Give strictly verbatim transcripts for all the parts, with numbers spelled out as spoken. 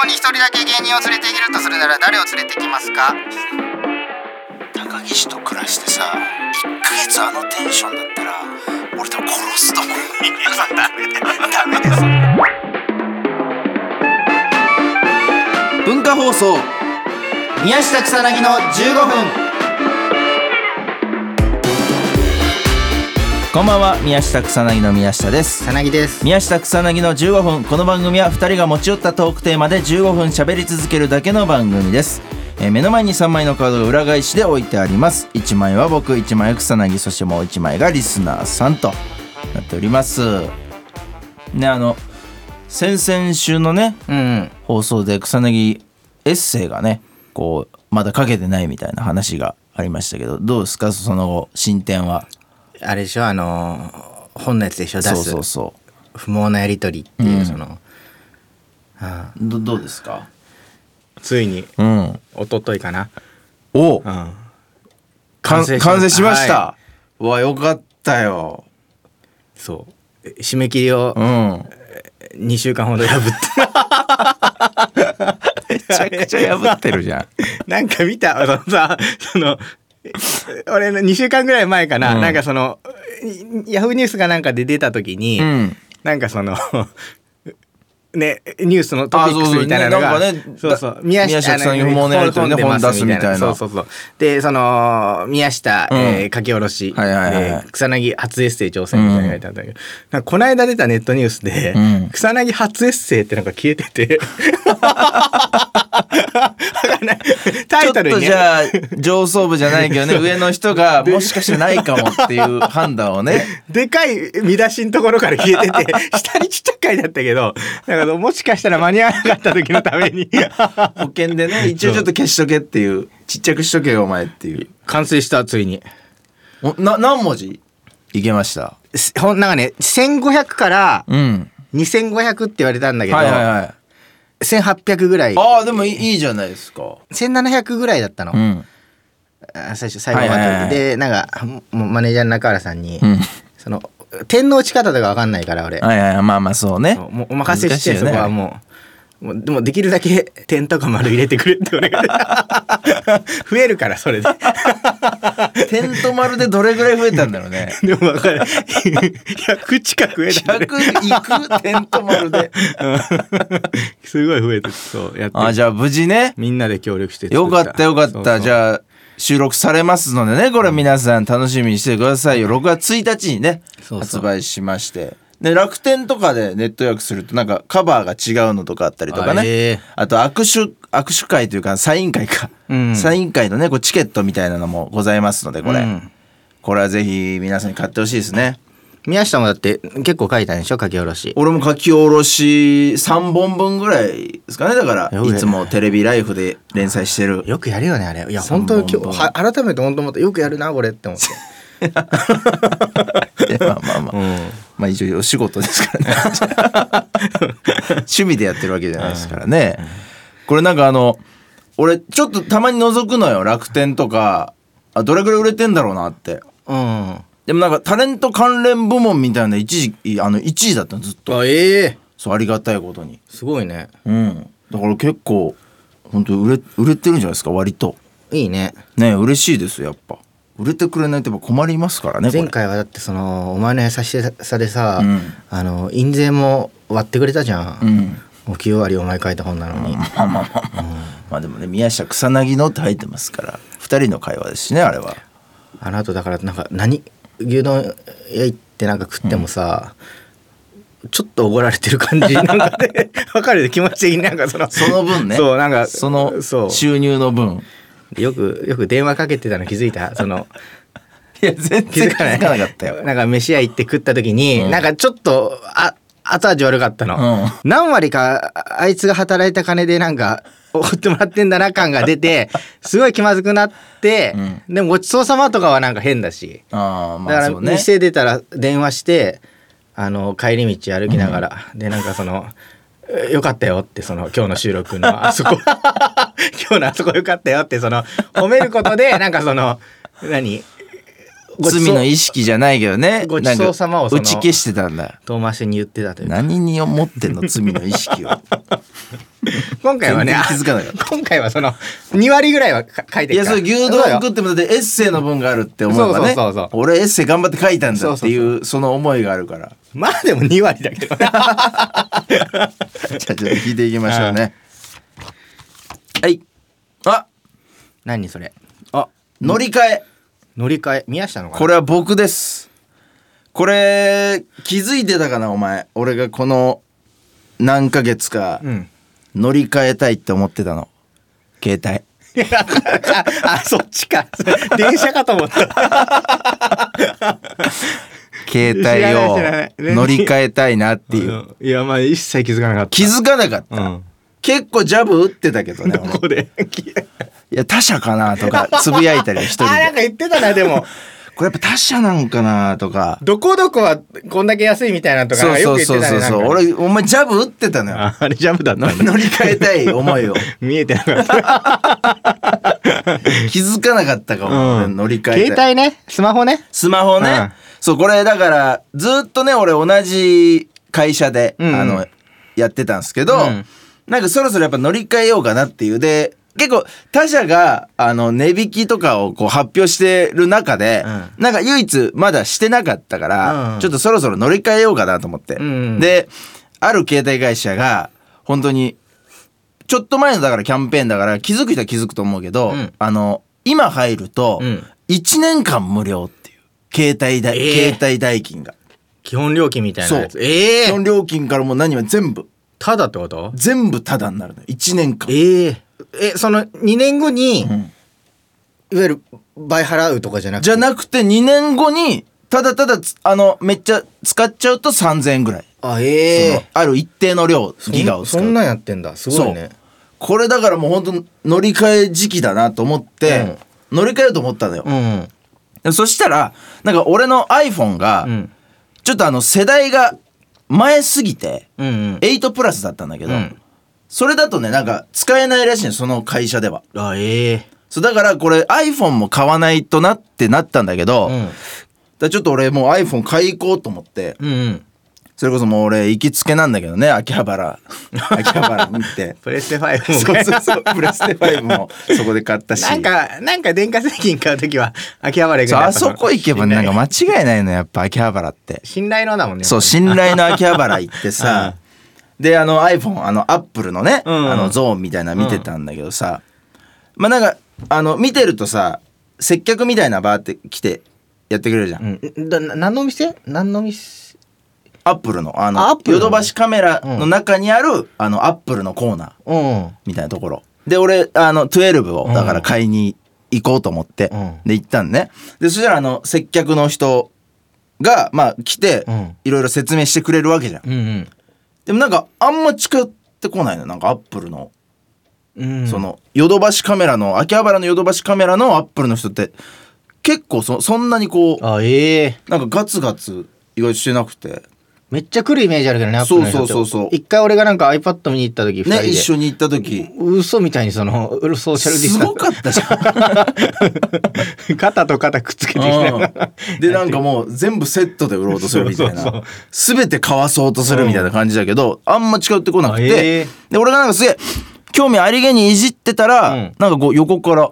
に一人だけ芸人を連れていけるとするなら誰を連れてきますか？ 高岸と暮らしてさ、いっかげつあのテンションだったら俺多分殺すと思う。ダメですダメです文化放送宮下草薙のじゅうごふん。こんばんは、宮下草薙の宮下です。 草薙です。 宮下草薙のじゅうごふん。この番組はふたりが持ち寄ったトークテーマでじゅうごふん喋り続けるだけの番組です。えー、目の前にさんまいのカードが裏返しで置いてあります。いちまいは僕、いちまいは草薙、そしてもういちまいがリスナーさんとなっておりますね。あの先々週のね、うん、放送で草薙エッセイがねこうまだ書けてないみたいな話がありましたけど、どうですかその後進展は。 あれでしょ、あの本のやつでしょ、出す。そうそうそう、不毛なやり取りっていう、うん、その、はあ、ど, どうですか。 ついに、うん、一昨日かな。 お、うん、完成し完成しました、はい、うわよかったよ。 そう締め切りを、うん、にしゅうかんほど破ってめちゃくちゃ破ってるじゃんなんか見た、あのさ、その俺のにしゅうかんぐらい前かな、うん、なんかそのヤフーニュースがなんかで出た時に、うん、なんかそのね、ニュースのトピックスみたいなのが、 ね、そうそう宮下さんに不毛なやり取りで本出すみたいな、 そうそうそう。でその宮下、うんえー、書き下ろし、はいはいはいえー、草薙初エッセイ挑戦みたいなのが書いてあったんだけど、うん、なんかこの間出たネットニュースで、うん、草薙初エッセイってなんか消えててタイトルに、ね、 ちょっとじゃあ上層部じゃないけどね上の人がもしかしてないかもっていう判断をねでかい見出しのところから消えてて下にちっちゃく書いてあったけど、だからもしかしたら間に合わなかった時のために保険でね一応ちょっと消しとけっていう、ちっちゃくしとけよお前っていう。 完成した。ついにな何文字いけました。 ほんなんかねせんごひゃくからにせんごひゃくって言われたんだけど、はいはいはい、せんはっぴゃくぐらい。 ああでもいいじゃないですか。 せんななひゃくぐらいだったの、うん、最初最後まで、はいはいはい、でなんかマネージャーの中原さんに、うん、その点の打ち方とか分かんないから俺、 はいはい、まあまあそうね、 もうお任せして、ね、そこはもうもうでもできるだけ点とか丸入れてくれってお願い増えるからそれで点と丸でどれぐらい増えたんだろうねでも分かるひゃく近く増えた、ね、 ひゃくいく点と丸ですごい増えてそうやって。 あじゃあ無事ねみんなで協力してよかったよかった。そうそうじゃあ収録されますのでね、これ皆さん楽しみにしてくださいよ。ろくがつついたちにねそうそう発売しまして、で楽天とかでネット予約するとなんかカバーが違うのとかあったりとかね、あ, えー、あと握手握手会というかサイン会か、うん、サイン会のねこうチケットみたいなのもございますのでこれ、うん、これはぜひ皆さんに買ってほしいですね。 宮下もだって結構書いたんでしょ、書き下ろし。 俺も書き下ろしさんぼんぶんぐらいですかね。だからいつもテレビライフで連載してる。 よくやるよねあれ。いや本当に今日改めて本当思ってよくやるなこれって思っていやまあまあまあ、うん、まあ一応お仕事ですからね趣味でやってるわけじゃないですからね、うん、これなんかあの俺ちょっとたまに覗くのよ楽天とか、あどれぐらい売れてんだろうなって、うんでもなんかタレント関連部門みたいな一時あのいちいだったのずっと。あええー、そうありがたいことにすごいね。 うんだから結構本当売れ売れてるんじゃないですか割と。 いいね。 ね嬉しいですやっぱ。売れてくれないとやっぱ困りますからね。 前回はだってそのお前の優しさでさ、うん、あの印税も割ってくれたじゃん、うん、もうきゅうわりお前書いた本なのに、うん、まあまあまあ、うん、まあでもね宮下草薙のって入ってますからふたりの会話ですしねあれは。 あの後だからなんか何牛丼屋行ってなんか食ってもさ、うん、ちょっとおごられてる感じなんかね分かる気持ち的になんかそのその分ねそうなんかその収入の分よくよく電話かけてたの気づいたそのいや全然気づかなかったよ。 なんか飯屋行って食った時に、うん、なんかちょっとあ後味悪かったの、うん、何割かあいつが働いた金でなんか送ってもらってんだな感が出てすごい気まずくなって、うん、でもごちそうさまとかはなんか変だし、あ、まあ、だから店出たら電話してあの帰り道歩きながら、うん、でなんかそのよかったよってその今日の収録のあそこ今日のあそこよかったよってその褒めることでなんかその何罪の意識じゃないけどねごちそうさまをその打ち消してたんだ。 遠回しに言ってたというか。 何に思ってんの罪の意識を今回はね全然気づかなかった今回はそのに割ぐらいはか書いてるから。 いやそれ牛丼食ってもだってエッセイの文があるって思えばね、 そうそうそうそう俺エッセイ頑張って書いたんだっていうそうそうその思いがあるからまあでもに割だけどねじゃあちょっと聞いていきましょうね。はいあ何それ。 あ乗り換え乗り換え宮下のかな。 これは僕です。これ気づいてたかなお前。俺がこの何ヶ月かうん乗り換えたいって思ってたの携帯。 あ, あそっちか電車かと思った携帯知らない知らないを乗り換えたいなっていう。 いやまあ一切気づかなかった。 気づかなかった、 うん結構ジャブ打ってたけどねどこでいや他社かなとかつぶやいたり一人あなんでか言ってたなでもこれやっぱ他社なんかなとかどこどこはこんだけ安いみたいなとかそうよくそうそうそうそう言ってたね。なんか俺お前ジャブ打ってたのよ。 ああれジャブだったんだ乗り換えたい思いを見えてなかった気づかなかったかも、 うん乗り換えたい携帯ねスマホね。 スマホね、 うんそうこれだからずっとね俺同じ会社で、 うんうんあのやってたんですけど、 うんなんかそろそろやっぱ乗り換えようかなっていうで結構他社があの値引きとかをこう発表してる中で、 うなんか唯一まだしてなかったから、 うんちょっとそろそろ乗り換えようかなと思って、 うんうんである携帯会社が本当にちょっと前のだからキャンペーンだから気づく人は気づくと思うけど、 うんあの今入るとうんいちねんかん無料っていう携帯代、 えー携帯代金が基本料金みたいなやつ。 そうええ基本料金からもう何も全部ただってこと。 全部タダになるのよいちねんかん。 えええそのにねんごに、 うんいわゆる倍払うとかじゃなくて。 じゃなくてにねんごにただただつあのめっちゃ使っちゃうとさんぜんえんぐらい、 あええそのある一定の量ギガを使う。 そんなんやってんだすごいね。 これだからもう本当乗り換え時期だなと思って、乗り換えようと思ったのよ、 うんでそしたらなんか俺の iPhone が、 うんちょっとあの世代が前すぎてうんうんエイトプラスだったんだけど、 うんそれだとねなんか使えないらしいのその会社では。 あええそうだからこれ iPhone も買わないとなってなったんだけど、 うんだからちょっと俺もう iPhone 買い行こうと思って、 うんうんそれこそもう俺行きつけなんだけどね秋葉原秋葉原に行ってプレステファイブもそうそうそうプレステファイブもそこで買ったしなんかなんか電化製品買うときは秋葉原行くんだやっぱそうあそこ行けばなんか間違いないのやっぱ秋葉原って信頼のだもんね。 そう信頼の秋葉原行ってさであの iPhone あのアップルのね、 うんあのゾーンみたいなの見てたんだけどさ、まあなんかあの見てるとさ接客みたいなバーって来てやってくれるじゃん、 うんだな何の店何の店アップルのああアッのプルのヨドバシカメラの中にある、あのアップルのコーナーうんみたいなところで俺あのじゅうにをだから買いに行こうと思って、 うんで行ったんねでそしたらあの接客の人がまあ来て、 うんいろいろ説明してくれるわけじゃん。 うんでもなんかあんま近寄ってこないのなんかアップルの、 うんそのヨドバシカメラの秋葉原のヨドバシカメラのアップルの人って結構そそんなにこうあええなんかガツガツ意外としてなくてめっちゃ来るイメージあるけどねアップルの人ってそうそうそうそう一回俺がなんか iPad 見に行った時ふたりでね一緒に行った時嘘みたいにそのソーシャルディスタンすごかったじゃんス肩と肩くっつけてきてうんでなんかもう全部セットで売ろうとするみたいそうそうな全て買わそうとするみたいな感じだけどあんま近寄ってこなくあえてーで俺がなんかすげえ興味ありげにいじってたら、 うんなんかこう横から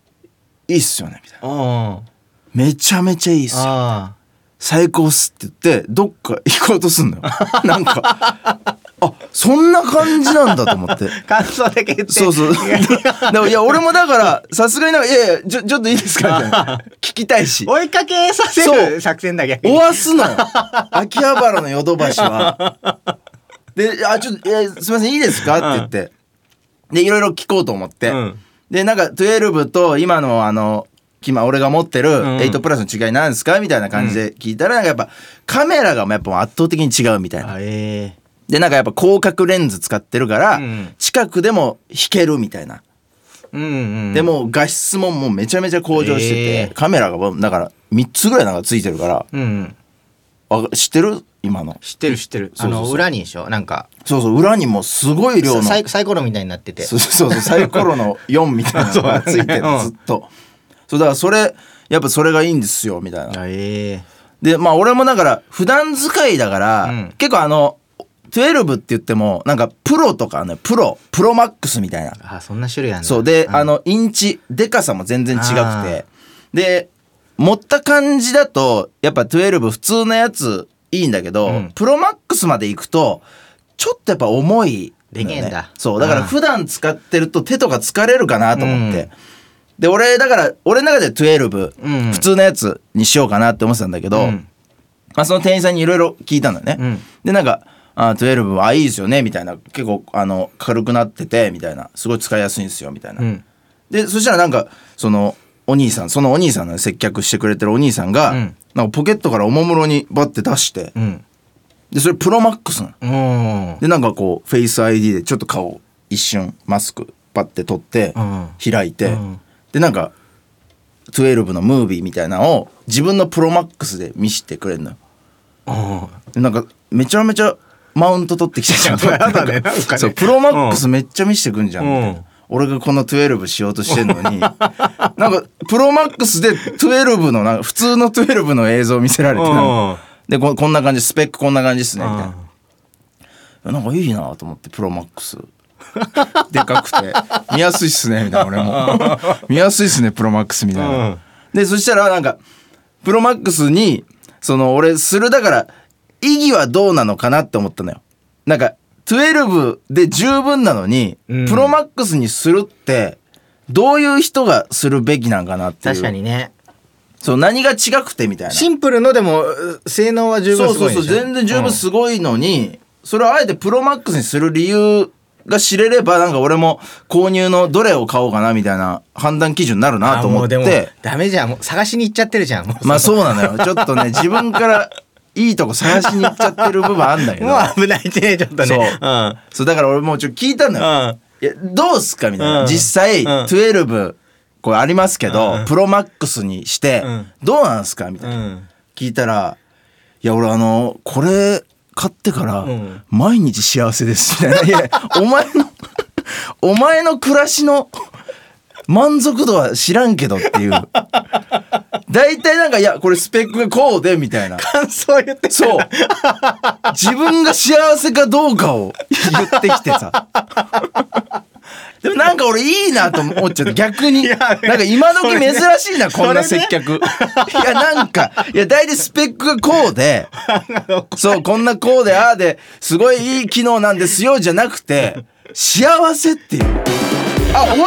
「いいっすよね」みたいなあ 「めちゃめちゃいいっすよあ最高っす」って言ってどっか行こうとすんのよなんかあそんな感じなんだと思って感想だけ言ってそうそうでもいや俺もだからさすがになんか「いやいやちょちょっといいですか」みたいな聞きたいし追いかけさせそうる作戦だけ追わすのよ秋葉原のヨドバシは。で「あちょっと、えーすいませんいいですか?」って言ってでいろいろ聞こうと思って、 うんでなんかじゅうにと今のあの今俺が持ってるんエイトプラスの違いなんですかみたいな感じで聞いたらなんかやっぱカメラがやっぱ圧倒的に違うみたいな。 あえでなんかやっぱ広角レンズ使ってるから、 うん近くでも弾けるみたいな。 えうんうんでも画質ももうめちゃめちゃ向上してて、 えーカメラがもうだからみっつぐらいなんかついてるからうんうんあ知ってる今の知ってる知ってるあそうそうそうの裏にでしょなんかそうそう裏にもすごい量のサイサイコロみたいになっててそうそうそうサイコロのよんみたいなのがついてるそうずっとそうだからそれやっぱそれがいいんですよみたいなあええでまあ俺もだから普段使いだから、 うん結構あのじゅうにって言ってもなんかプロとかねプロプロマックスみたいなあそんな種類あるんだ。 そうで、 うん、 あのインチでかさも全然違くてで持った感じだとやっぱじゅうに普通のやついいんだけど、うん、プロマックスまで行くとちょっとやっぱ重いでけえんだ。 そうだから普段使ってると手とか疲れるかなと思って、うん、で俺だから俺の中でじゅうに、うん、普通のやつにしようかなって思ってたんだけど、うん、まあ、その店員さんにいろいろ聞いたんだよね、うん、でなんかあじゅうにはいいですよねみたいな結構あの軽くなっててみたいなすごい使いやすいんですよみたいな、うん、でそしたらなんかそのお兄さんそのお兄さんの接客してくれてるお兄さんが、うん、なんかポケットからおもむろにバッて出して、うん、でそれプロマックスなの、うん、でなんかこうフェイス アイディー でちょっと顔一瞬マスクバッて取って、うん、開いて、うん、でなんかじゅうにのムービーみたいなのを自分のプロマックスで見せてくれるのよ、うん、でなんかめちゃめちゃマウント取ってきたじゃんそうプロマックスめっちゃ見せてくんじゃん、うん、俺がこのじゅうにしようとしてんのになんかプロマックスでじゅうにのなんか普通のじゅうにの映像見せられてなんかで こ, こんな感じスペックこんな感じっすねみたいななんかいいなと思ってプロマックスでかくて見やすいっすねみたいな俺も見やすいっすねプロマックスみたいなでそしたらなんかプロマックスにその俺するだから意義はどうなのかなって思ったのよなんかじゅうにで十分なのに、うん、プロマックスにするってどういう人がするべきなんかなっていう確かにねそう何が違くてみたいなシンプルのでも性能は十分すごいでしょそうそうそう全然十分すごいのに、うん、それをあえてプロマックスにする理由が知れればなんか俺も購入のどれを買おうかなみたいな判断基準になるなと思ってもうでもダメじゃんもう探しに行っちゃってるじゃんもうまあそうなのよちょっとね自分からいいとこ探しに行っちゃってる部分あんだけどもう危ないってねちょっとねそう、うん、そうだから俺もうちょっと聞いたんだよ、うん、いやどうすかみたいな、うん、実際、うん、じゅうにこれありますけど、うん、プロマックスにして、うん、どうなんすかみたいな、うん、聞いたらいや俺あのこれ買ってから、うん、毎日幸せですみたいな。いやお前のお前の暮らしの満足度は知らんけどっていう大体なんかいやこれスペックがこうでみたいな感想言ってそう自分が幸せかどうかを言ってきてさでもなんか俺いいなと思っちゃって逆になんか今時珍しいなこんな接客、ね、いやなんかいや大体スペックがこうでそうこんなこうでああですごいいい機能なんですよじゃなくて幸せっていうあ終わ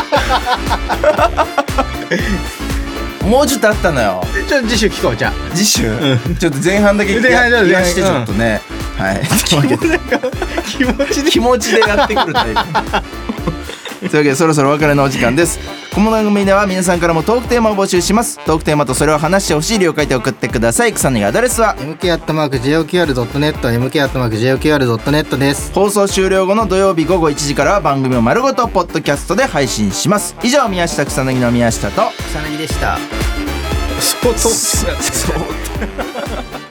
りもうちょっとあったのよちょっと次週聞こうじゃあ次週、うん、ちょっと前半だけ言わしてちょっとね、うん、はい気持ちで気持ちでやってくるタイプというわけでそろそろお別れのお時間です。この番組では皆さんからもトークテーマを募集します。トークテーマとそれを話してほしい理由を書いて送ってください。草薙アドレスはエムケーアットマークジェイオーキューアールドットネット エムケーアットマークジェイオーキューアールドットネット です。 放送終了後の土曜日午後いちじからは番組を丸ごとポッドキャストで配信します。以上宮下草薙の宮下と草薙でした。相当